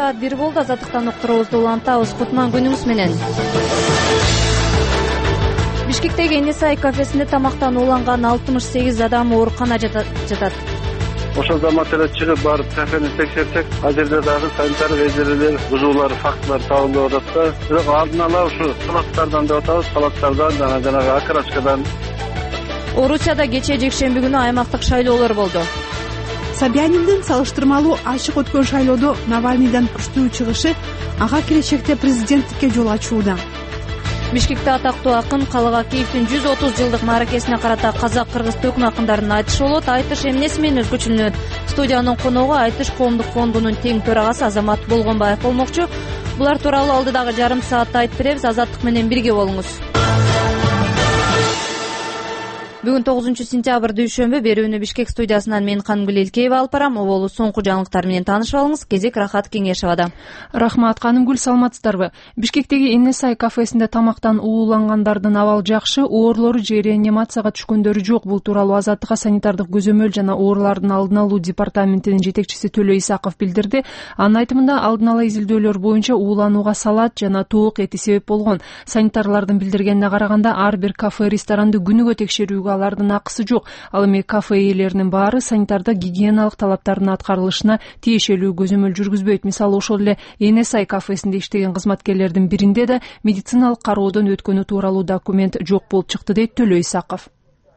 саат 1 болду. Азаттыктан уктуруубузду улантабыз. Кутман күнүңүз менен. Бишкектеги Энесай кафесинде тамактан ууланган 68 адам ооруканада жатат. Ошол маселе чыгып барып кафени текшерсек, ал жерде дагы санитардык эрежелер бузуулар, фактылар табылып атат да. Бирок алдын ала ушу салаттардан деп атабыз, салаттардан жанагы окраскадан. Орусияда кечээ жекшемби күнү аймактык шайлоолор болду. Собяниндин салыштырмалуу ачык өткөн шайлоодо Навальныйдан күчтүү чыгышы ага келечекте президенттикке жол ачууда. Бишкекте атактуу акын Калыгакиевдин 130 жылдык мааракесине карата казак-кыргыз төкмө акындарынын айтышы болот. Айтыш эмнеси менен өзгөчөлөнөт? Студиянын коногу Айтыш коомдук фондунун тең төрагасы Азамат Болгонбаев болмокчу. Булар тууралуу алдыдагы жарым саатта айтып беребиз. Азаттык менен бирге болуңуз. Бүгүн 9-сентябрь дүйшөмбү. Берүүнү Бишкек студиясынан мен Кангүл Элкеева алып барам. Оболу соңку жаңылыктар менен таанышып алыңыз. Кезек Рахат Кеңешевада. Рахмат, Канымгүл, саламатсыздарбы? Бишкектеги Энесай кафесинде тамактан уулангандардын абалы жакшы, оорлору же реанимацияга түшкөндөрү жок. Бул тууралуу Азаттыкка санитардык көзөмөл жана оорулардын алдын алуу департаментинин жетекчиси Төлө Исаков билдирди. Анын айтымында алдын ала изилдөөлөр боюнча ууланууга салат жана тоок эти себеп болгон. Санитарлардын билдиргенине караганда ар бир кафе, ресторанды күнүгө текшерүүгө алардын акысы жок. Ал эми кафе ээлеринин баары санитардык гигиеналык талаптардын аткарылышына тиешелүү көзөмөл жүргүзбөйт. Мисалы ошол эле Энесай кафесинде иштеген кызматкерлердин биринде да медициналык кароодон өткөнү тууралуу документ жок болуп чыкты, дейт Төлө Исаков.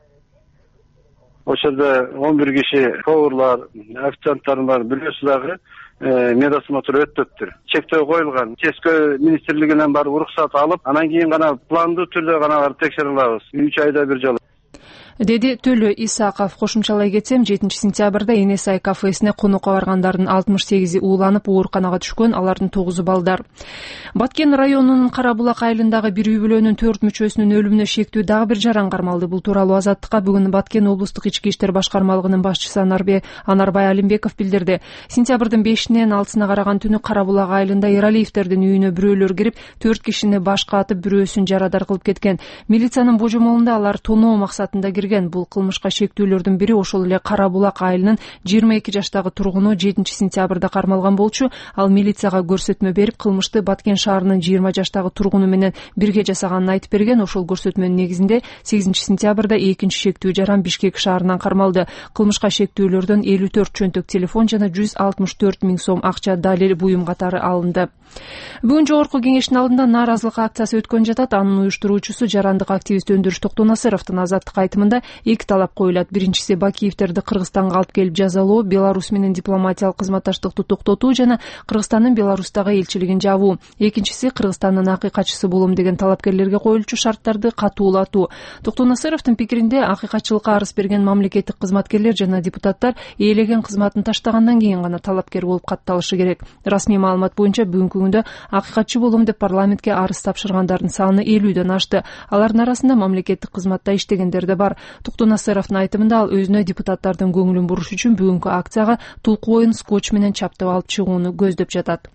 Ошолда 11 киши поварлар, официанттар бар, бирөөсү дагы медосмотр өттүптүр. Чектөө коюлган. Чечкө министрлигинен барып уруксат алып, анан кийин гана пландуу түрдө гана барып текшере алабыз. 3 айда бир жолу, деди Төлө Исаков. Кошумчалай кетсем, 7-сентябрда Энесай кафесине конокко баргандардын 68 ууланып ооруканага түшкөн, алардын 9 балдар. Баткен районунун Карабулак айылындагы бир үй бүлөнүн 4 мүчөсүнүн өлүмүнө шектүү дагы бир жаран кармалды. Бул тууралуу Азаттыкка бүгүн Баткен облустук ички иштер башкармалыгынын башчысы Анарбай Алимбеков билдирди. Сентябрдын 5-нен 6-сына караган түнү Карабулак айылында Эралиевтердин үйүнө бирөөлөр кирип, 4 кишини башка атып, бирөөсүн жарадар кылып кеткен. Милициянын божомолунда алар тоноо максатында кирген. Бул кылмышка шектүүлөрдүн бири ошол эле Карабулак айылынын 22 жаштагы тургуну 7-сентябрда кармалган болчу. Ал милицияга көрсөтмө берип, кылмышты Баткен шаарынын 20 жаштагы тургуну менен бирге жасаганын айтып берген. Ошол көрсөтмөнүн негизинде 8-сентябрда экинчи шектүү жаран Бишкек шаарынан кармалды. Кылмышка шектүүлөрдөн 54 чөнтөк телефон жана 164 000 сом акча далил буюм катары алынды. Бүгүн жогорку кеңештин алдында нааразылык акциясы өткөн жатат. Анын уюштуруучусу жарандык активист Өндүрүш Токтонасыровдун Азаттык айтымында эки талап коюлат. Биринчиси Бакиевтерди Кыргызстанга алып келип жазалоо, Беларусь менен дипломатиялык кызматташтыкты токтотуу жана Кыргызстандын Беларустагы элчилигин жабуу. Экинчиси Кыргызстандын акыйкатчысы болом деген талапкерлерге коюлчу шарттарды катуулатуу. Токтонасыровдун пикиринде акыйкатчылыкка арыз берген мамлекеттик кызматкерлер жана депутаттар ээлеген кызматын таштагандан кийин гана талапкер болуп катталышы керек. Расмий маалымат боюнча бүгүнкү күндө акыйкатчы болом деп парламентке арыз тапшыргандардын саны 50дөн ашты. Алардын арасында мамлекеттик кызматта иштегендер да бар. Токтонасыровдун айтымында ал өзүнө депутаттардын көңүлүн буруш үчүн бүгүнкү акцияга тулку оюн скотч менен чаптап алып чыгууну көздөп жатат.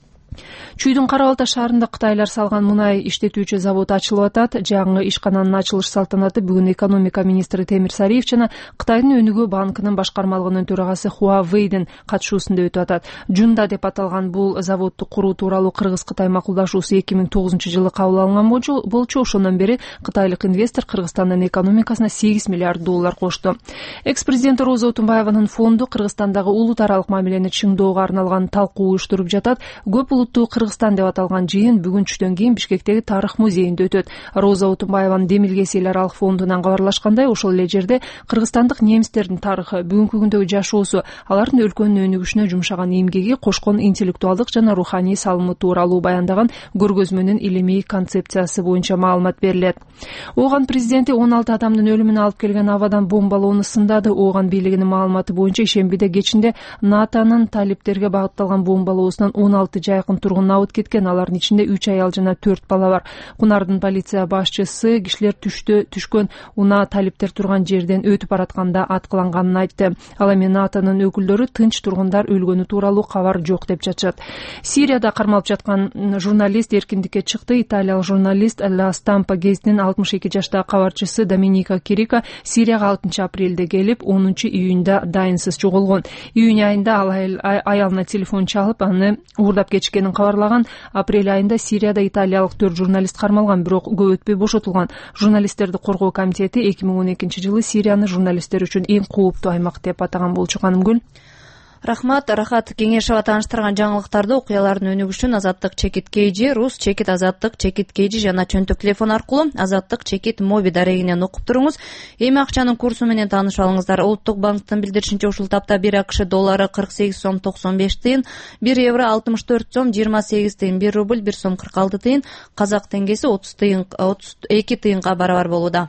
Чүйдүн Кара Балта шаарында кытайлар салган мунай иштетүүчү завод ачылып атат. Жаңы ишкананын ачылыш салтанаты бүгүн экономика министри Темир Сариев жана Кытайдын Өнүгүү банкынын башкармалыгынын төрагасы Хуавейдин катышуусунда өтүп атат. Жунда деп аталган бул заводду куруу тууралуу Кыргыз-Кытай макулдашуусу 2009-жылы кабыл алынган болчу. Ошондон бери кытайлык инвестор Кыргызстандын экономикасына $8 миллиард кошту. Экс-президент Роза Отунбаеванын фонду Кыргызстандагы улут аралык мамилени чыңдоого арналган талкуу уюштуруп жатат. Көп улуттуу Кыргызстан деп аталган жыйын бүгүн түштөн кийин Бишкектеги тарых музейинде өтөт. Роза Отунбаеванын Демилгес эл аралык фондунан кабарлашкандай, ошол эле жерде кыргызстандык немистердин тарыхы, бүгүнкү күндөгү жашоосу, алардын өлкөнүн өнүгүшүнө жумшаган эмгеги, кошкон интеллектуалдык жана руханий салымы тууралуу баяндаган көргөзмөнүн илимий концепциясы боюнча маалымат берилет. Ооган президенти 16 адамдын өлүмүнө алып келген абадан бомбалоону сындады. Ооган бийлигинин маалыматы боюнча ишембиде кечинде НАТОнун талиптерге багытталган бомбалоосунан 16 жайкы жакын тургун абыт кеткен. Алардын ичинде 3 аял жана 4 бала бар. Кунардын полиция башчысы кишилер түшкөн унаа талиптер турган жерден өтүп баратканда аткыланганын айтты. Ал эми НАТОнун өкүлдөрү тынч тургундар өлгөнү тууралуу кабар жок деп жатышат. Сирияда кармалып жаткан журналист эркиндикке чыкты. Италиялык журналист Ла Стампа гезитинин 62 жаштагы кабарчысы Доминика Кирика Сирияга 6 апрелде келип, 10 июнда дайынсыз жоголгон. Июнь айында ал аялына телефон чалып, аны уурдап кетишкенин кабарлаган. Апрель айында Сирияда италиялык 4 журналист кармалган, бирок көп өтпөй бошотулган. Журналисттерди коргоо комитети 2012 жылы Сирияны журналисттер үчүн эң кооптуу аймак деп атаган болчу. Канымгүл. Рахмат. Рахат Кеңешева тааныштырган жаңылыктарды, окуялардын өнүгүшүн Азаттык чекит KG, Рус чекит Азаттык чекит KG жана чөнтөк телефон аркылуу Азаттык чекит моби дарегинен окуп туруңуз. Эми акчанын курсу менен таанышып алыңыздар. Улуттук банктын билдиришинче ушул тапта 1 АКШ доллары 48 сом 95 тыйын, 1 евро 64 сом 28 тыйын, 1 рубль 1 сом 46 тыйын, казак теңгеси 30 тыйын 32 тыйынга барабар болууда.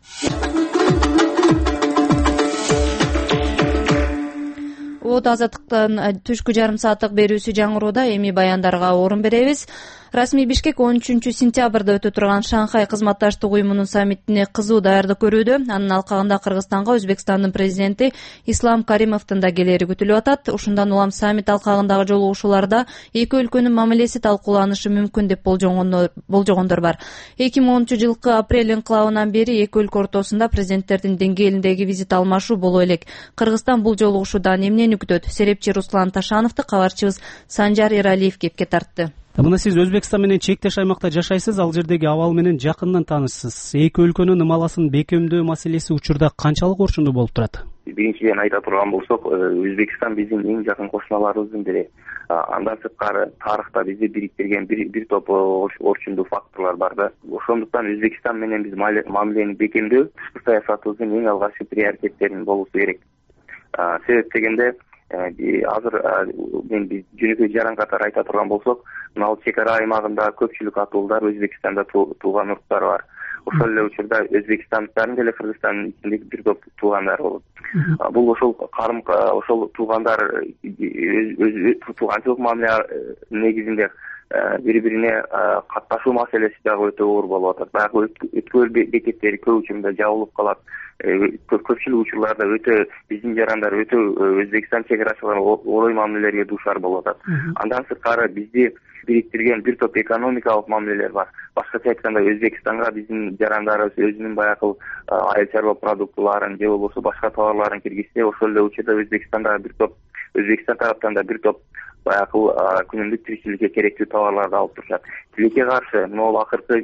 Азаттыктын түшкү жарым сааттык берүүсү жаңырууда. Эми баяндарга орун беребиз. Расмий Бишкек 13 сентябрда өтө турган Шанхай кызматташтык уюмунун саммитине кызуу даярдык көрүүдө. Анын алкагында Кыргызстанга Өзбекстандын президенти Ислам Каримовдун да келери күтүлүп атат. Ушундан улам саммит алкагындагы жолугушууларда эки өлкөнүн мамилеси талкууланышы мүмкүн деп болжогондор бар. 2010 жылкы апрель инкылабынан бери эки өлкө ортосунда президенттердин деңгээлиндеги визит алмашуу боло элек. Кыргызстан бул жолугушуудан эмнени күтөт? Серепчи Руслан Ташановду кабарчыбыз Санжар Эралиев кепке тартты. Мына сиз Өзбекстан менен чектеш аймакта жашайсыз, ал жердеги абал менен жакындан таанышсыз. Эки өлкөнүн ымаласын бекемдөө маселеси учурда канчалык орчундуу болуп турат? Биринчиден айта турган болсок, Өзбекстан биздин эң жакын кошуналарыбыздын бири. Андан сырткары тарыхта бизди бириктирген бир топ орчундуу факторлор бар да. Ошондуктан Өзбекстан менен биз мамилени бекемдөө тышкы саясатыбыздын эң алгачкы приоритеттеринин болушу керек. Себеп дегенде азыр мен жөнөкөй жаран катары айта турган болсок, мына чек ара аймагында көпчүлүк атуулар Өзбекстанда туулган уруктар бар. Ошол эле учурда Өзбекстандын деле Кыргызстандын ичиндеги бир топ туулгандар болот. Бул ошол ошол туулгандар туулганчылык мамиле негизинде бири-бирине катташуу маселеси дагы өтө оор болуп атат. Баягы өткөл бекеттери көп учурда жабылып калат. Көпчүлүк учурларда өтө биздин жарандар өтө Өзбекстан чек арачылары орой мамилелерге дуушар болуп атат. Андан сырткары бизди бириктирген бир топ экономикалык мамилелер бар. Башкача айтканда Өзбекстанга биздин жарандарыбыз өзүнүн баягы айыл чарба продуктыларын же болбосо башка товарларын киргизсе, ошол эле учурда Өзбекстан тараптан да бир топ баягы күнүмдүк тиричиликке керектүү товарларды алып турушат. Тилекке каршы могул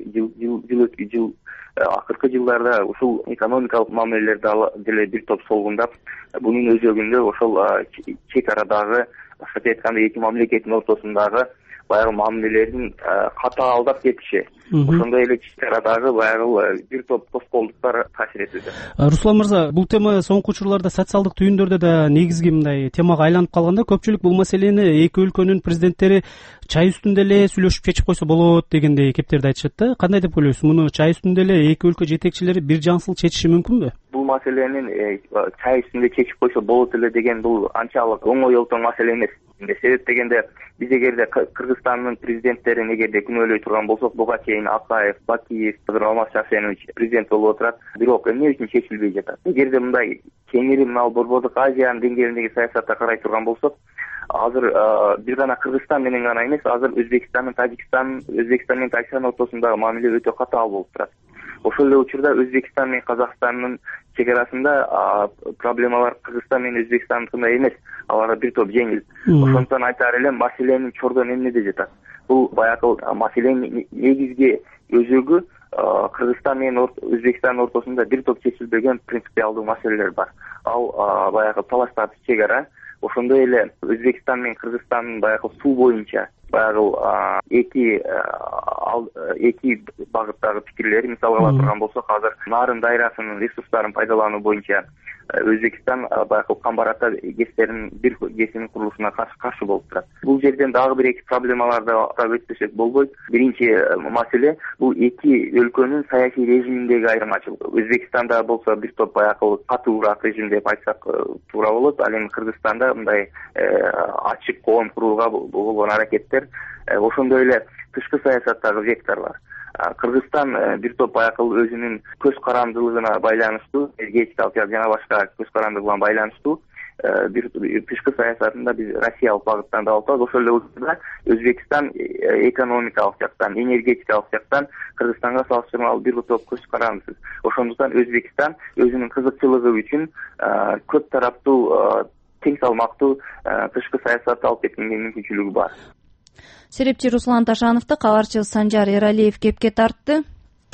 акыркы жылдарда ушул экономикалык мамилелерди деле бир топ солгундап, бунун өзөгүндө ошол чек арадагы, башкача айтканда эки мамлекеттин ортосундагы баягы мамилелердин катаалдап кетиши, ошондой эле чек арадагы баягы бир топ тоскоолдуктар таасир этүүдө. Руслан мырза, бул тема соңку учурларда социалдык түйүндөрдө да негизги мындай темага айланып калганда, көпчүлүк бул маселени эки өлкөнүн президенттери чай үстүндө эле сүйлөшүп чечип койсо болот дегендей кептерди айтышат да. Кандай деп ойлойсуз? Муну чай үстүндө эле эки өлкө жетекчилери бир жансыл чечиши мүмкүнбү? Бул маселенин чай үстүндө чечип койсо болот эле деген бул анчалык оңой олтоң маселе эмес. Себеп дегенде биз эгерде Кыргызстандын президенттерин эгерде күнөөлөй турган болсок, буга чейин Акаев, Бакиев, Алмаз Шахсенович президент болуп отурат. Бирок эмне үчүн чечилбей жатат? Эгерде мындай кеңири Борбордук Азиянын деңгээлиндеги саясатта карай турган болсок, азыр бир гана Кыргызстан менен гана эмес, азыр Өзбекстан менен Тажикстан ортосундагы мамиле өтө катаал болуп турат. Ошол эле учурда Өзбекстан менен Казакстандын чек арасында проблемалар Кыргызстан менен Өзбекстандыкындай эмес, алар бир топ жеңил. Ошондуктан айтаар элем, маселенин чордон эмнеде жатат? Бул баягы маселенин негизги өзөгү Кыргызстан менен Өзбекстандын ортосунда бир топ чечилбеген принципиалдуу маселелер бар. Ал баягы талаштагы чек ара, ошондой эле Өзбекстан менен Кыргызстандын баягы суу боюнча баягы эки багыттагы пикирлери, мисалга ала турган болсок, азыр нарын дайрасынын ресурстарын пайдалануу боюнча Өзбекстан баягы Камбарата ГЭСтеринин бир ГЭСинин курулушуна каршы болуп турат. Бул жерден дагы бир эки проблемаларды атап өтпөсөк болбойт. Биринчи маселе бул эки өлкөнүн саясий режиминдеги айырмачылык. Өзбекстанда болсо бир топ баягы катуураак режим деп айтсак туура болот. Ал эми Кыргызстанда мындай ачык коом курууга болгон аракеттер, ошондой эле тышкы саясаттагы векторлор. Кыргызстан бир топ баягы өзүнүн көз карандылыгына байланыштуу, энергетикалык жана башка көз карандылыгына байланыштуу бир тышкы саясатында биз Россиялык багыттан да алабыз. Ошол эле учурда Өзбекстан экономикалык жактан, энергетикалык жактан Кыргызстанга салыштырмалуу бир топ көз карандысыз. Ошондуктан Өзбекстан өзүнүн кызыкчылыгы үчүн көп тараптуу, тең салмактуу тышкы саясатты алып кеткенге мүмкүнчүлүгү бар. Серепчи Руслан Ташановду кабарчы Санжар Эралиев кепке тартты.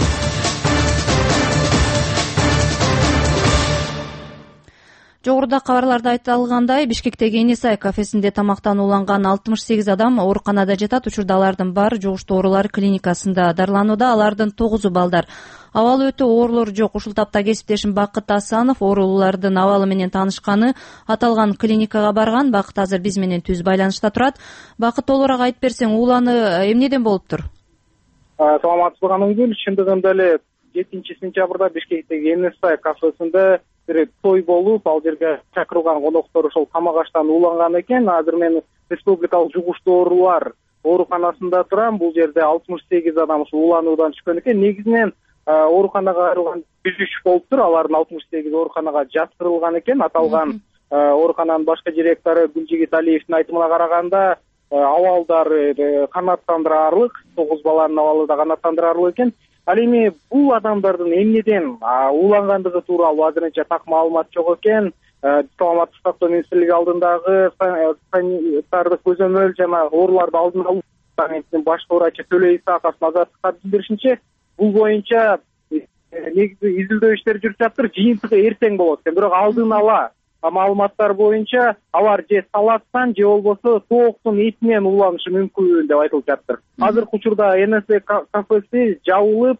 Жогоруда кабарларда айтылгандай, Бишкектеги Энесай кафесинде тамактанууланган 68 адам ооруканада жатат. Учурда алардын баары жугуштуу оорулар клиникасында дарыланууда. Алардын 9 балдар. Абалы өтө оорлор жок. Ушул тапта кесиптешим Бакыт Асанов оорулуулардын абалы менен таанышканы, аталган клиникага барган. Бакыт азыр биз менен түз байланышта турат. Бакыт, толугураак айтып берсең, ууланы эмнеден болуптур? Саламатсызбы Канымгүл, чындыгында эле 7-сентябрда Бишкектеги Энесай кафесинде бир той болуп, ал жерге чакырылган коноктор ошол тамак аштан ууланган экен. Азыр мен республикалык жугуштуу оорулар ооруканасында турам. Бул жерде 68 адам уулануудан түшкөн экен. Негизинен ооруканага кайрылган 103 болуптур. Алардын 68 ооруканага жаткырылган экен. Аталган оорукананын башкы директору Гүлжигит Алиевдин айтымына караганда, абалдары канааттандырарлык, 9 баланын абалы да канааттандырарлык экен. Ал эми бул адамдардын эмнеден уулангандыгы тууралуу азырынча так маалымат жок экен. Саламаттык сактоо министрлиги алдындагы санитардык көзөмөл жана ооруларды алдын алуу департаментинин башкы врачы Төлө Исаковдун азаттыкка билдиришинче, бул боюнча негизи изилдөө иштери жүрүп жатыр. Жыйынтыгы эртең болот экен. Бирок алдын ала маалыматтар боюнча алар же салаттан же болбосо тооктун этинен ууланышы мүмкүн деп айтылып жатыр. Азыркы учурда Энесай кафеси жабылып,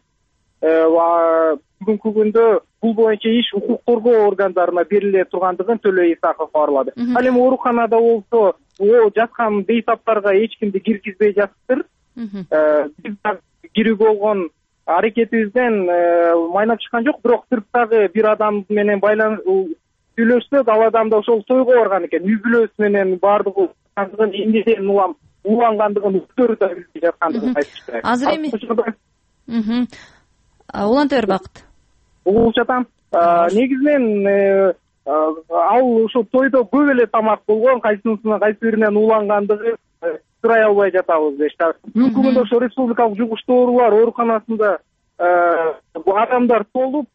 бүгүнкү күндө бул боюнча иш укук коргоо органдарына бериле тургандыгын Төлө Исаков кабарлады. Ал эми ооруканада болсо жаткан бейтаптарга эч кимди киргизбей жатыптыр. Биз кирүүгө болгон аракетибизден майнап чыккан жок, бирок сырттагы бир адам менен сүйлөшсөк, ал адам да ошол тойго барган экен. Үй бүлөсү менен баардыгы эмнеден уулангандыгын өздөрү да билбей жаткандыгын айтышты. Азыр эми уланта бер Бакыт. Угулуп жатам. Негизинен ал ошо тойдо көп эле тамак болгон, кайсы биринен уулангандыгы сурай албай жатабыз дешти. Бүгүнкү күндө ошо республикалык жугуштуу оорулар ооруканасында адамдар толуп,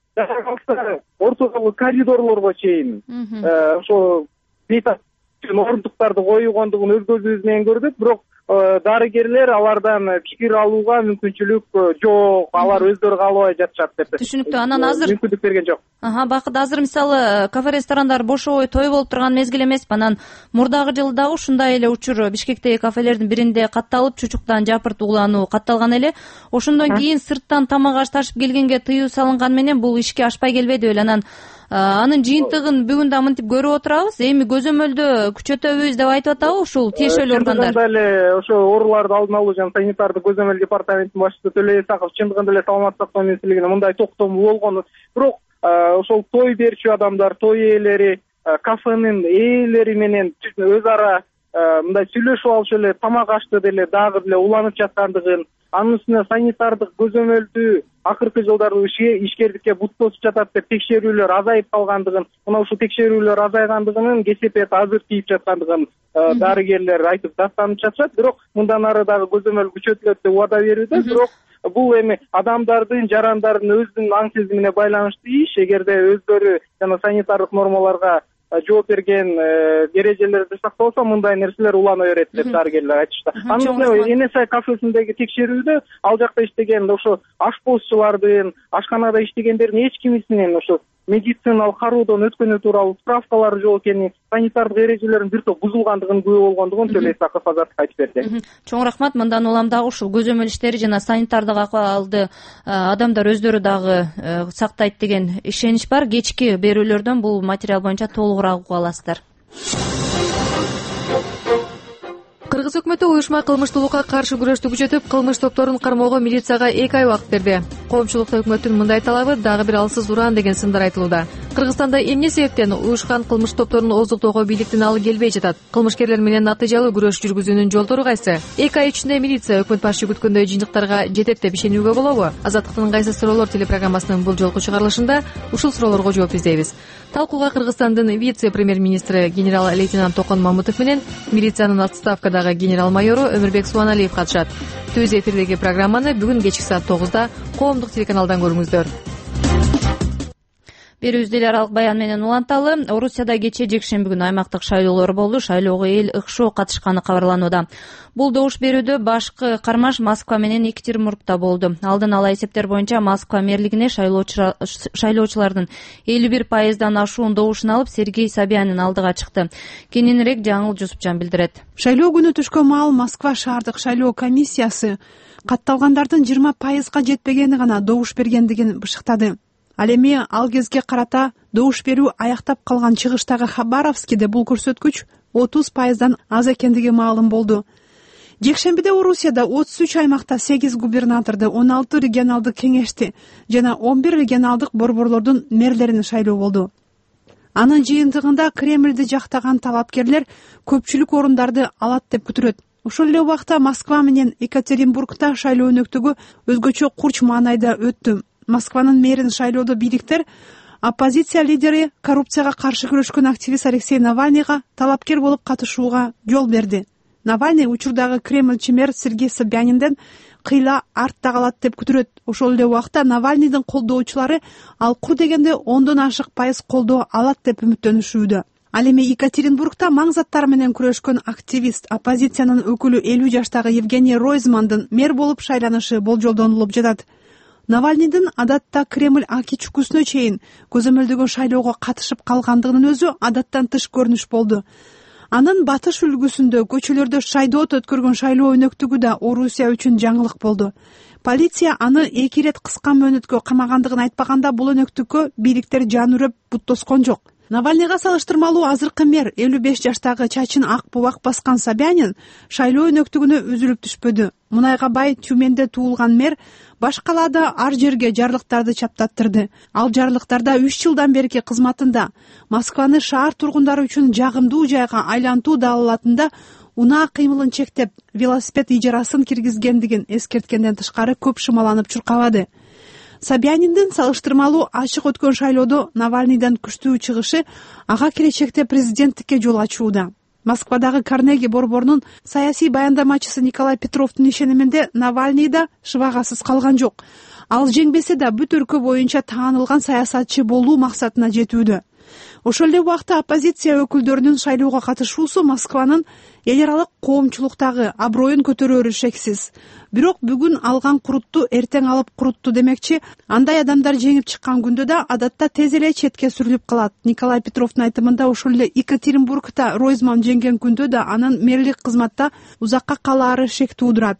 ортодогу коридорлорго чейин ошо бейтап орундуктарды коюлгондугун өз көзүбүз менен көрдүк. Бирок дарыгерлер алардан пикир алууга мүмкүнчүлүк жок, алар өздөрү каалабай жатышат деп. Түшүнүктүү. Анан азыр мүмкүндүк берген жок. Бакыт, азыр мисалы кафе ресторандар бошобой той болуп турган мезгил эмеспи? Анан мурдагы жылы дагы ушундай эле учур Бишкектеги кафелердин биринде катталып, чучуктан жапырт уулануу катталган эле. Ошондон кийин сырттан тамак аш ташып келгенге тыюу салынган менен бул ишке ашпай келбеди беле? Анан анын жыйынтыгын бүгүн да мынтип көрүп отурабыз. Эми көзөмөлдө күчөтөбүз деп айтып атабы ушул тиешелүү органдар? Чындыгында эле ошо ооруларды алдын алуу жана санитардык көзөмөл департаментинин башчысы Төлө Исаков чындыгында эле саламаттык сактоо министрлигине мындай токтому болгон. Бирок ошол той берчү адамдар, той ээлери, кафенин ээлери менен өз ара мындай сүйлөшүп алышы эле тамак ашты деле дагы деле уланып жаткандыгын, анын үстүнө санитардык көзөмөлдү акыркы жылдары ишкердикке бут тосуп жатат деп текшерүүлөр азайып калгандыгын, мына ушул текшерүүлөр азайгандыгынын кесепети азыр тийип жаткандыгын дарыгерлер айтып даттанып жатышат. Бирок мындан ары дагы көзөмөл күчөтүлөт деп убада берүүдө. Бирок бул эми адамдардын, жарандардын өзүнүн аң сезимине байланыштуу иш. Эгерде өздөрү жана санитардык нормаларга жооп берген эрежелерди сакталса, мындай нерселер улана берет деп дарыгерлер айтышты. Анын Энесай кафесиндеги текшерүүдө ал жакта иштеген ошо ашпозчулардын, ашканада иштегендердин эч кимисинин ошо медициналык кароодон өткөнү тууралуу справкалары жок экенин, санитардык эрежелердин бир топ бузулгандыгын күбө болгондугун Төлө Исаков азаттыкка айтып берди. Чоң рахмат. Мындан улам дагы ушул көзөмөл иштери жана санитардык акыбалды адамдар өздөрү дагы сактайт деген ишенич бар. Кечки берүүлөрдөн бул материал боюнча толугураак уга аласыздар. Кыргыз өкмөтү уюшма кылмыштуулукка каршы күрөштү күчөтүп, кылмыш топторун кармоого милицияга 2 ай убакыт берди. Коомчулукта өкмөттүн мындай талабы дагы бир алсыз уран деген сындар айтылууда. Кыргызстанда эмне себептен уюшкан кылмыш топторун ооздуктоого бийликтин алы келбей жатат? Кылмышкерлер менен натыйжалуу күрөш жүргүзүүнүн жолдору кайсы? 2 ай ичинде милиция өкмөт башы күткөндөй жыйынтыктарга жетет деп ишенүүгө болобу? Азаттыктын кайсы суроолор телепрограммасынын бул жолку чыгарылышында ушул суроолорго жооп издейбиз. Талкууга Кыргызстандын вице-премьер-министри генерал-лейтенант Токон Мамутов менен милициянын отставкадагы генерал-майору Өмүрбек Суаналиев катышат. Түз эфирдеги программаны бүгүн кечки саат 9-да коомдук телеканалдан көрүңүздөр. Берүүбүздү эл аралык баян менен уланталы. Орусияда кечээ жекшемби күнү аймактык шайлоолор болду. Шайлоого эл ыкшоо катышканы кабарланууда. Бул добуш берүүдө башкы кармаш Москва менен Екатеринбургда болду. Алдын ала эсептер боюнча Москва мэрлигине шайлоочулардын 51%дан ашуун добушун алып Сергей Собянин алдыга чыкты. Кененирээк Жаңыл Жусупжан билдирет. Шайлоо күнү түшкөн маал Москва шаардык шайлоо комиссиясы катталгандардын 20%га жетпегени гана добуш бергендигин бышыктады. Ал эми ал кезге карата добуш берүү аяктап калган чыгыштагы Хабаровскиде бул көрсөткүч 30%дан аз экендиги маалым болду. Жекшембиде Орусияда 33 аймакта 8 губернаторду, 16 регионалдык кеңешти жана 11 регионалдык борборлордун мэрлерин шайлоо болду. Анын жыйынтыгында Кремльди жактаган талапкерлер көпчүлүк орундарды алат деп күтүлөт. Ошол эле убакта Москва менен Екатеринбургда шайлоо өнөктүгү өзгөчө курч маанайда өттү. Москванын мэрин шайлоодо бийликтер оппозиция лидери, коррупцияга каршы күрөшкөн активист Алексей Навальныйга талапкер болуп катышууга жол берди. Навальный учурдагы Кремльчи мэр Сергей Собянинден кыйла артта калат деп күтүлөт. Ошол эле убакта Навальныйдын колдоочулары ал кур дегенде 10дон ашык пайыз колдоо алат деп үмүттөнүшүүдө. Ал эми Екатеринбургда маң заттар менен күрөшкөн активист, оппозициянын өкүлү 50 жаштагы Евгений Ройзмандын мэр болуп шайланышы болжолдонулуп жатат. Навальныйдын адатта Кремль аки чүкүсүнө чейин көзөмөлдөгөн шайлоого катышып калгандыгынын өзү адаттан тыш көрүнүш болду. Анын батыш үлгүсүндө көчөлөрдө шайдоот өткөргөн шайлоо өнөктүгү да Орусия үчүн жаңылык болду. Полиция аны 2 ирет кыска мөөнөткө камагандыгын айтпаганда бул өнөктүккө бийликтер жан үрөп бут тоскон жок. Навальныйга салыштырмалуу азыркы мэр 55 жаштагы чачын ак бубак баскан Собянин шайлоо өнөктүгүнө үзүлүп түшпөдү. Мунайга бай Тюменде туулган мэр баш калаада ар жерге жарлыктарды чаптаттырды. Ал жарлыктарда 3 жылдан берки кызматында Москваны шаар тургундары үчүн жагымдуу жайга айлантуу далалатында унаа кыймылын чектеп, велосипед ижарасын киргизгендигин эскерткенден тышкары көп шымаланып чуркабады. Собяниндин салыштырмалуу ачык өткөн шайлоодо Навальныйдан күчтүү чыгышы ага келечекте президенттикке жол ачууда. Москвадагы Карнеги борборунун саясий баяндамачысы Николай Петровдун ишениминде Навальный да шыбагасыз калган жок. Ал жеңбесе да бүт өлкө боюнча таанылган саясатчы болуу максатына жетүүдө. Ошол эле убакта оппозиция өкүлдөрүнүн шайлоого катышуусу Москванын эл аралык коомчулуктагы аброюн көтөрөөрү шексиз. Бирок бүгүн алган курутту эртең алып курутту демекчи, андай адамдар жеңип чыккан күндө да адатта тез эле четке сүрүлүп калат. Николай Петровдун айтымында ошол эле Екатеринбургда Ройзман жеңген күндө да анын мэрлик кызматта узакка калаары шек туудурат.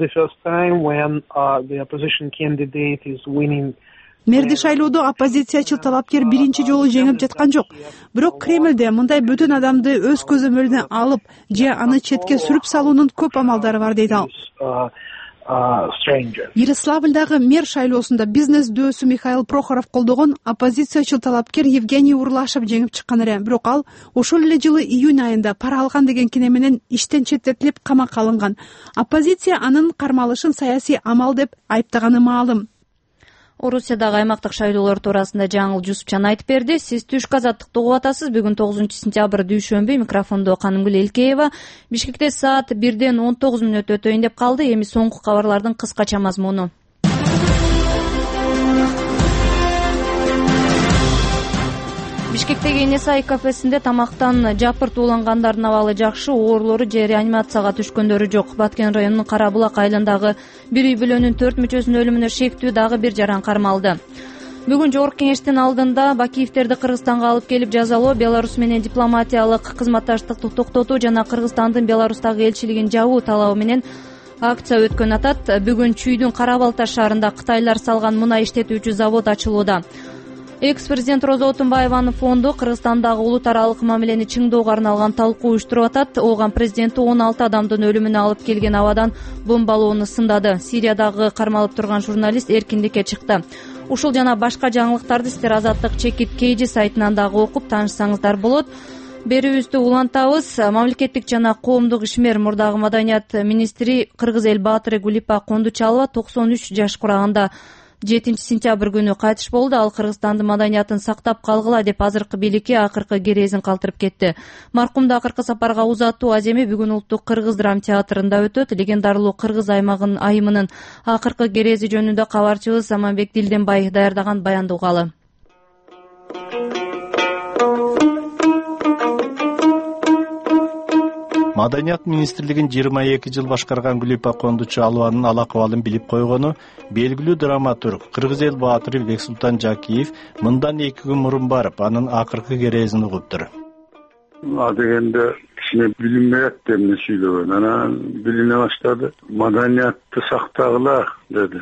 Мэрди шайлоодо оппозициячыл талапкер биринчи жолу жеңип жаткан жок. Бирок Кремльде мындай бөтөн адамды өз көзөмөлүнө алып же аны четке сүрүп салуунун көп амалдары бар дейт ал. Ярославльдагы мэр шайлоосунда бизнес дөсү Михаил Прохоров колдогон оппозициячыл талапкер Евгений Урлашев жеңип чыккан эле. Бирок ал ошол эле жылы июнь айында пара алган деген кине менен иштен четтетилип камакка алынган. Оппозиция анын кармалышын саясий амал деп айыптаганы маалым. Орусиядагы аймактык шайлоолор туурасында Жаңыл Жусупжан айтып берди. Сиз түшкү азаттыкты угуп атасыз. Бүгүн 9-сентябрь дүйшөмбү. Микрофондо Канымгүл Элкеева. Бишкекте саат 1-ден 19 мүнөт өтөйүн деп калды. Эми соңку кабарлардын кыскача мазмуну. Бишкектеги Энесай кафесинде тамактан жапырт уулангандардын абалы жакшы, оорлору же реанимацияга түшкөндөрү жок. Баткен районунун Кара Булак айылындагы бир үй бүлөнүн 4 мүчөсүнүн өлүмүнө шектүү дагы бир жаран кармалды. Бүгүн жогорку кеңештин алдында Бакиевтерди Кыргызстанга алып келип жазалоо, Беларусь менен дипломатиялык кызматташтыкты токтотуу жана Кыргызстандын Беларустагы элчилигин жабуу талабы менен акция өткөн атат. Бүгүн Чүйдүн Кара Балташ шаарында кытайлар салган мунай иштетүүчү завод ачылууда. Экс-президент Роза Отунбаеванын фонду Кыргызстандагы улут аралык мамилени чыңдоого арналган талкуу уюштуруп атат. Ооган президенти 16 адамдын өлүмүнө алып келген абадан бомбалоону сындады. Сириядагы кармалып турган журналист эркиндикке чыкты. Ушул жана башка жаңылыктарды сиздер Азаттык чекит KG сайтынан дагы окуп таанышсаңыздар болот. Берүүбүздү улантабыз. Мамлекеттик жана коомдук ишмер, мурдагы маданият министри Кыргыз эл баатыры Гулипа Кондучалова 93 жаш кураганда 7 сентябрь күнү кайтыш болду. Ал Кыргызстандын маданиятын сактап калгыла деп азыркы бийликке акыркы керезин калтырып кетти. Маркумду акыркы сапарга узатуу аземи бүгүн Улуттук Кыргыз драма театрында өтөт. Легендарлуу Кыргыз айымынын акыркы керези жөнүндө кабарчыбыз Аманбек Дилденбай даярдаган баянды угалы. Маданият министрлигин 22 жыл башкарган Гулипа Кондучалованын ал акыбалын билип койгону белгилүү драматург Кыргыз эл баатыры Бексултан Жакиев мындан 2 күн мурун барып, анын акыркы керезин угуптур. Дегенде кичине билинбей атты эмне сүйлөгөн. Анан билине баштады. Маданиятты сактагыла деди.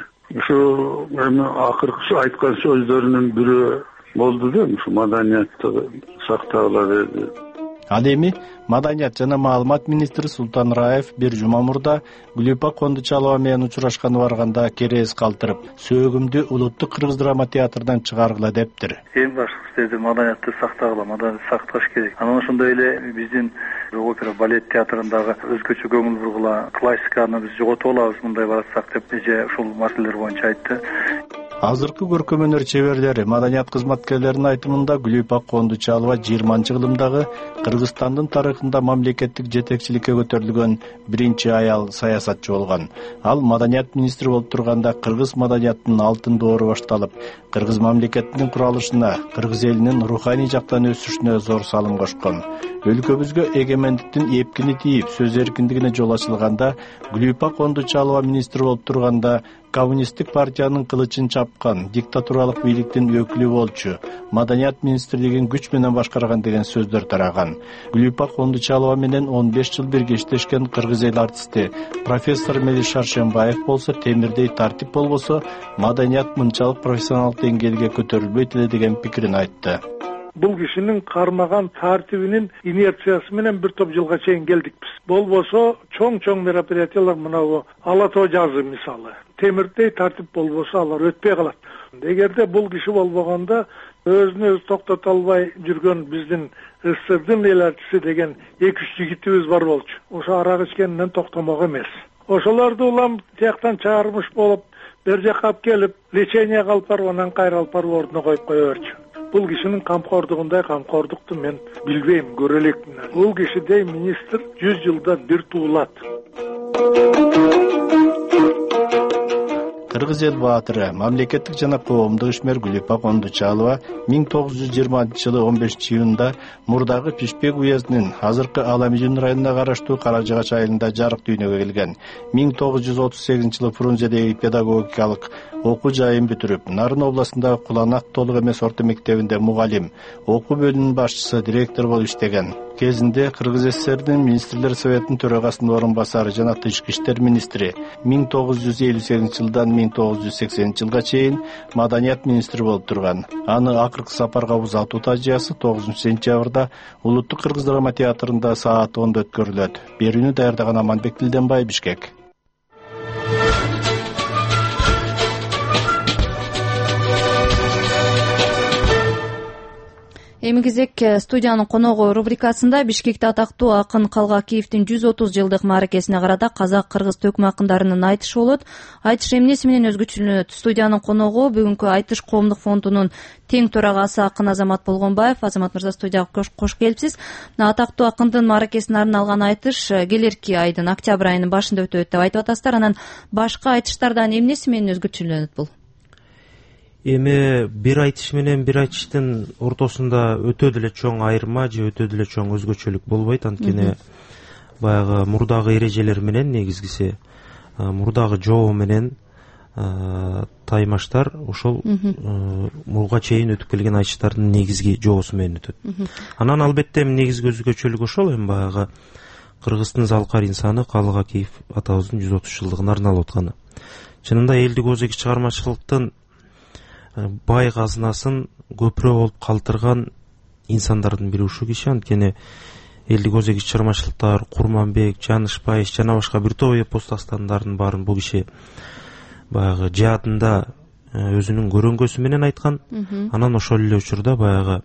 Ушу эми акыркы айткан сөздөрүнүн бирөө болду да, ушу маданиятты сактагыла деди. Ал эми Маданият жана маалымат министри Султан Раев бир жума мурда Гулипа Кондучалова менен учурашканы барганда керез калтырып, сөөгүмдү Улуттук Кыргыз драма театрынан чыгаргыла дептир. Эң башкысы деди, маданиятты сактагыла, маданиятты сакташ керек. Анан ошондой эле биздин опера балет театрындагы өзгөчө көңүл бургула, классиканы биз жоготуп алабыз мындай баратсак деп эже ушул маселелер боюнча айтты. Азыркы көркөм өнөр чеберлери, маданият кызматкерлеринин айтымында Гулипа Кондучалова 20-жылдагы Кыргызстандын тарыхында мамлекеттик жетекчиликке көтөрүлгөн биринчи аял саясатчы болгон. Ал маданият министри болуп турганда кыргыз маданиятынын алтын доору башталып, кыргыз мамлекетинин куралышына, кыргыз элинин руханий жактан өсүшүнө зор салым кошкон. Өлкөбүзгө эгемендиктин эпкини тийип, сөз эркиндигине жол ачылганда, Гулипа Кондучалова министр болуп турганда коммунисттик партиянын кылычын чапкан, диктатуралык бийликтин өкүлү болчу, маданият министрлигин күч менен башкарган деген сөздөр тараган. Гулипа Кондучалова менен 15 жыл бирге иштешкен кыргыз эл артисти профессор Мелис Шаршембаев болсо, темирдей тартип болбосо, маданият мынчалык профессионалдык деңгээлге көтөрүлбөйт эле деген пикирин айтты. Бул кишинин кармаган тартибинин инерциясы менен бир топ жылга чейин келдикпиз. Болбосо чоң мероприятиялар мына Ала Тоо жазы мисалы. Темирдей тартип болбосо алар өтпөй калат. Эгерде бул киши болбогондо өзүн өзү токтото албай жүргөн биздин СССРдин эл артиси деген 2-3 жигитибиз бар болчу. Ошо арак ичкенинен токтомок эмес. Ошолорду улам тияктан чыгармыш болуп, бер жакка алып келип, леченияга алып барып, анан кайра алып барып ордуна коюп кое берчү. Бул кишинин камкордугундай камкордукту мен билбейм, көрө элекмин. Бул кишидей министр 100 жылда бир туулат. Кыргыз эл баатыры, мамлекеттик жана коомдук ишмер Гулипа Кондучалова 1920-жылы 15-июнда мурдагы Пишпек уездинин азыркы Аламижин районуна караштуу Каражыгач айылында жарык дүйнөгө келген. 1938-жылы Фрунзедеги педагогикалык окуу жайын бүтүрүп, Нарын областындагы Куланак толук эмес орто мектебинде мугалим, окуу бөлүмүнүн башчысы, директор болуп иштеген. Кезинде Кыргыз СССРдин министрлер советинин төрагасынын орун басары жана тышкы иштер министри. 1958-жылдан 1980-жылга чейин маданият министри болуп турган. Аны акыркы сапарга узатуу тажыясы 9-сентябрда Улуттук Кыргыз драма театрында саат 10-да өткөрүлөт. Берүүнү даярдаган Аманбек Дилденбай, Бишкек. Эми кезек студиянын коногу рубрикасында Бишкекте атактуу акын Калгакиевдин 130 жылдык мааракесине карата казак-кыргыз төкмө акындарынын айтышы болот. Айтыш эмнеси менен өзгөчөлөнөт? Студиянын коногу бүгүнкү Айтыш коомдук фондунун тең төрагасы акын Азамат Болгонбаев. Азамат мырза, студияга кош келипсиз. Атактуу акындын мааракесине арналган айтыш келерки айдын, октябрь айынын башында өтөт деп айтып атасыздар. Анан башка айтыштардан эмнеси менен өзгөчөлөнөт бул? Эми бир айтыш менен бир айтыштын ортосунда өтө деле чоң айырма же өтө деле чоң өзгөчөлүк болбойт. Анткени баягы мурдагы эрежелер менен негизгиси мурдагы жобо менен таймаштар ошол буга чейин өтүп келген айтыштардын негизги жобосу менен өтөт. Анан албетте негизги өзгөчөлүгү ошол, эми баягы Кыргыздын залкар инсаны Калык Акиев атабыздын 130 жылдыгына арналып атканы. Чынында элдик озеги чыгармачылыктын бай казынасын көпүрө болуп калтырган инсандардын бири ушул киши. Анткени элдик озеги чыгармачылыктар Курманбек, Жанышбаев жана башка бир топ эпос дастандардын баарын бул киши баягы жаатында өзүнүн көрөңгөсү менен айткан. Анан ошол эле учурда баягы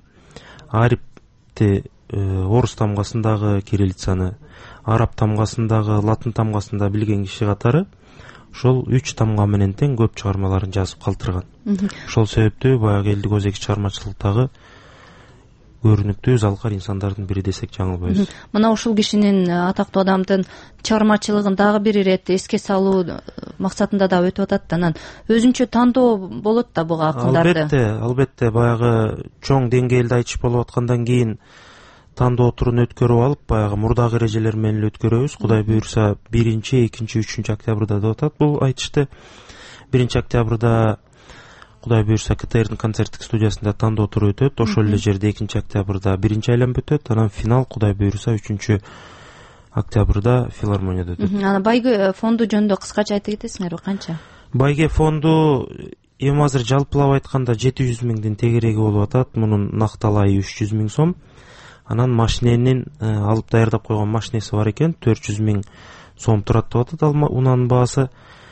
арипти, орус тамгасындагы кириллицаны, араб тамгасындагы, латын тамгасында билген киши катары ошол 3 тамга менен тең көп чыгармаларын жазып калтырган. Ошол себептүү баягы элдик озеги чыгармачылыктагы көрүнүктүү залкар инсандардын бири десек жаңылбайбыз. Мына ушул кишинин, атактуу адамдын чыгармачылыгын дагы бир ирет эске салуу максатында да өтүп атат. Анан өзүнчө тандоо болот да буга акындарды. Албетте баягы чоң деңгээлде айтыш болуп аткандан кийин тандоо турун өткөрүп алып, баягы мурдагы эрежелер менен өткөрөбүз. Кудай буйрса 1, 2, 3 октябрда деп атат бул айтышты. 1 октябрда Кудай буйрса КТРдин концерттик студиясында тандоо туру өтөт. Ошол эле жерде 2 октябрда биринчи айланма өтөт. Анан финал Кудай буйрса 3 октябрда филармонияда өтөт. Анан Байге фонду жөнүндө кыскача айтып кетесиңерби, канча? Байге фонду эми азыр жалпылап айтканда 700 миңдин тегереги болуп атат. Мунун накталайы 300 миң сом. Анан машиненин алып даярдап койгон машинеси бар экен, 400 миң сом турат деп атат унанын баасы.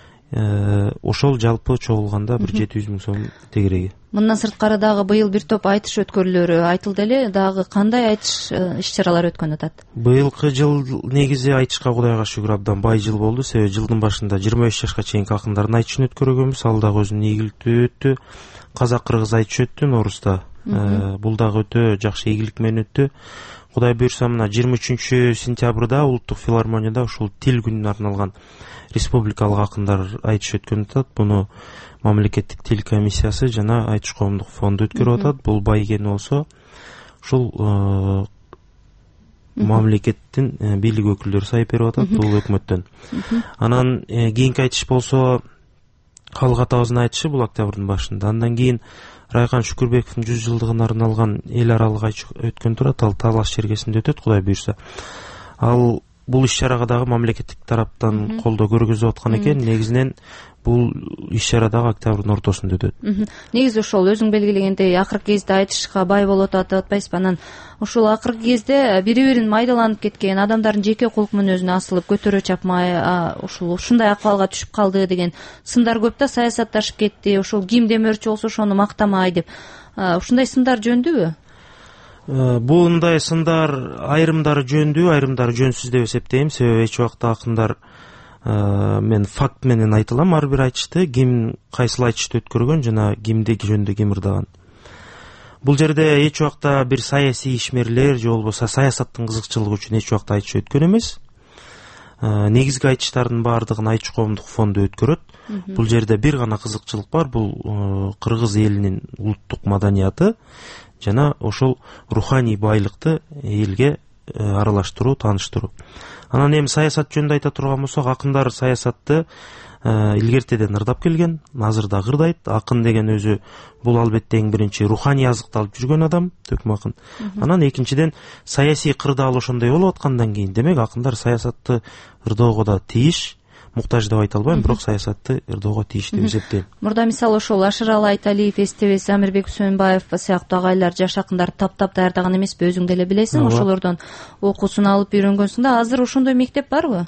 Ошол жалпы чогулганда бир 700 миң сом тегереги. Мындан сырткары дагы быйыл бир топ айтыш өткөрүлөрү айтылды эле. Дагы кандай айтыш иш-чаралар өткөн атат? Быйылкы жыл негизи айтышка Кудайга шүгүр абдан бай жыл болду. Себеби жылдын башында 25 жашка чейинки акындардын айтышын өткөргөнбүз. Ал дагы өзүнүн ийгиликтүү өттү. Казак-кыргыз айтышы өттү Норузда. Бул дагы өтө жакшы ийгилик менен өттү. Кудай буйрса мына 23 сентябрда улуттук филармонияда ушул тил күнүнө арналган республикалык акындар айтыш өткөн атат. Буну мамлекеттик тил комиссиясы жана айтыш коомдук фонду өткөрүп атат. Бул байгени болсо ушул мамлекеттин бийлик өкүлдөрү сайып берип атат, бул өкмөттөн. Анан кийинки айтыш болсо Калык атабыздын айтышы, бул октябрдын башында. Андан кийин Райкан Шүкүрбековдун 100 жылдыгына арналган эл аралык айтыш өткөн турат. Ал Талаш чергесинде өтөт, Кудай буйрса. Ал бул иш-чарага дагы мамлекеттик тараптан колдоо көргөзүп аткан экен. Негизинен бул иш-чара дагы октябрдын ортосунда өтөт. Негизи ошол өзүң белгилегендей акыркы кезде айтышка бай болуп атат, атпайсызбы? Анан ушул акыркы кезде бири-бирин майдаланып кеткен, адамдардын жеке кулк мүнөзүнө асылып көтөрө чапмай ушундай акыбалга түшүп калды деген сындар көп да. Саясатташып кетти, ошол ким демөөрчү болсо ошону мактамай деп. Ушундай сындар жөндүбү? Бундай сындар айрымдары жөндүү, айрымдары жөнсүз деп эсептейм. Себеби эч убакта акындар мен факт менен айтылам ар бир айтышты, ким кайсыл айтышты өткөргөн жана кимди жөнүндө ким ырдаган. Бул жерде эч убакта бир саясий ишмерлер же болбосо саясаттын кызыкчылыгы үчүн эч убакта айтыш өткөн эмес. Негизги айтыштардын баардыгын айтыш коомдук фонду өткөрөт. Бул жерде бир гана кызыкчылык бар, бул кыргыз элинин улуттук маданияты жана ошол руханий байлыкты элге аралаштыруу, тааныштыруу. Анан эми саясат жөнүндө айта турган болсок, акындар саясатты илгертеден ырдап келген, азыр да ырдайт. Акын деген өзү бул албетте эң биринчи руханий азыкты алып жүргөн адам, төкмө акын. Анан экинчиден саясий кырдаал ошондой болуп аткандан кийин, демек акындар саясатты ырдоого да тийиш, муктаж деп айта албайм, бирок саясатты ырдоого тийиш деп эсептейм. Мурда мисалы ошол Ашыралы Айталиев, Эстебес Амирбек Үсөнбаев сыяктуу агайлар, жаш акындар таптап даярдаган эмеспи? Өзүң деле билесиң, ошолордон окуусун алып үйрөнгөнсүң да. Азыр ошондой мектеп барбы?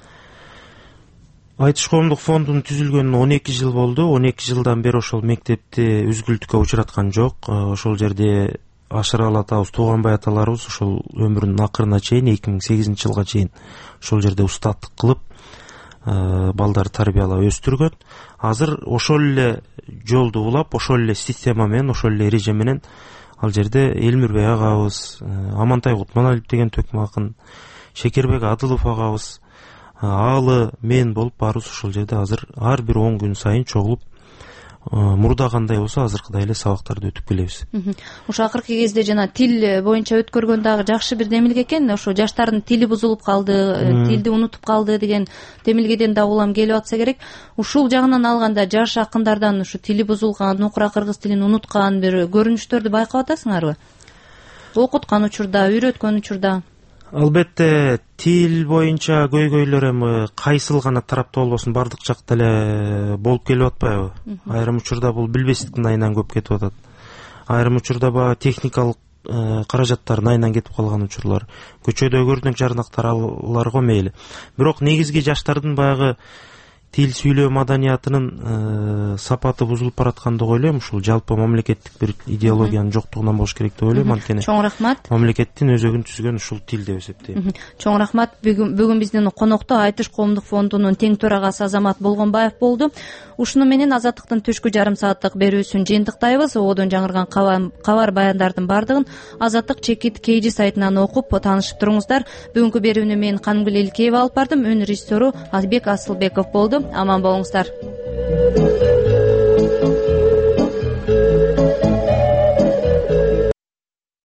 Айтыш коомдук фондунун түзүлгөнүнө 12 жыл болду. 12 жылдан бери ошол мектепти үзгүлтүккө учураткан жок. Ошол жерде Ашыралы атабыз, Тууганбай аталарыбыз ошол өмүрүнүн акырына чейин 2008 жылга чейин ошол жерде устаттык кылып балдарды тарбиялап өстүргөн. Азыр ошол эле жолду улап, ошол эле система менен, ошол эле эреже менен ал жерде Элмирбек агабыз, Амантай Кутманалиев деген төкмө акын, Шекербек Адылов агабыз, Аалы, мен болуп баарыбыз ошол жерде азыр ар бир 10 күн сайын чогулуп мурда кандай болсо азыркыдай эле сабактарды өтүп келебиз. Ошо акыркы кезде жана тил боюнча өткөргөн дагы жакшы бир демилге экен. Ошо жаштардын тили бузулуп калды, тилди унутуп калды деген демилгеден да улам келип атса керек. Ушул жагынан алганда жаш акындардан ушу тили бузулган, нукура кыргыз тилин унуткан бир көрүнүштөрдү байкап атасыңарбы? Окуткан учурда, үйрөткөн учурда? Албетте тил боюнча көйгөйлөр эми кайсыл гана тарапта болбосун бардык жакта эле болуп келип атпайбы? Айрым учурда бул билбестиктин айынан көп кетип атат. Айрым учурда баягы техникалык каражаттардын айынан кетип калган учурлар, көчөдө көрүнөк жарнактар аларга мейли. Бирок негизги жаштардын баягы тил сүйлөө маданиятынын сапаты бузулуп бараткан деп ойлойм. Ушул жалпы мамлекеттик бир идеологиянын жоктугунан болуш керек деп ойлойм. Анткени чоң рахмат. Мамлекеттин өзөгүн түзгөн ушул тил деп эсептейм. Чоң рахмат. Бүгүн биздин конокто Айтыш коомдук фондунун тең төрагасы Азамат Болгонбаев болду. Ушуну менен Азаттыктын түшкү жарым сааттык берүүсүн жыйынтыктайбыз. Одон жаңырган кабар баяндардын бардыгын Азаттык чекит KG сайтынан окуп таанышып туруңуздар. Бүгүнкү берүүнү мен Канымгүл Элкеева алып бардым. Өн режиссеру Азбек Асылбеков болду. Аман болуңуздар.